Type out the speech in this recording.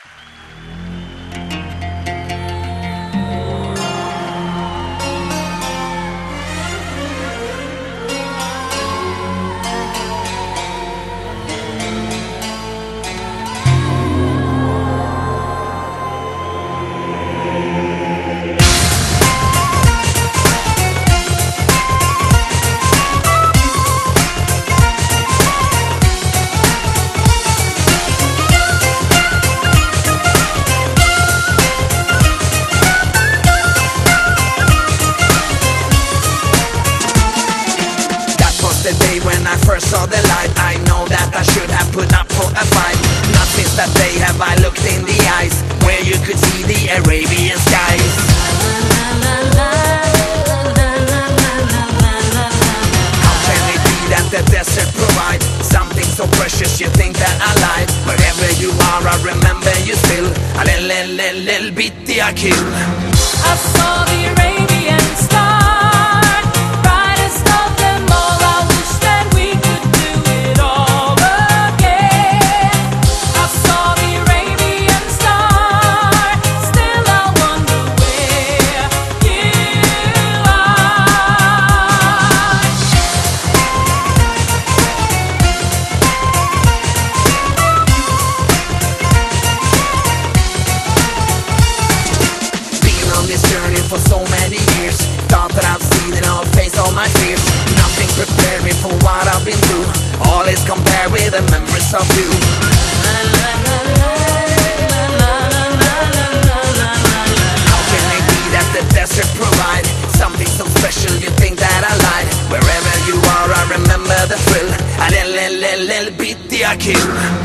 The day when I first saw the light, I know that I should have put up for a fight. Not since that day have I looked in the eyes where you could see the Arabian skies. How can it be that the desert provides something so precious you think that I lied? Wherever you are I remember you still. A little bitty I kill. I saw the Arabian star. For so many years, thought that I've seen it all, face all my fears. Nothing prepared me for what I've been through. All is compared with the memories of you. How can it be that the desert provide something so special you think that I lied? Wherever you are I remember the thrill. A little bitty I kill.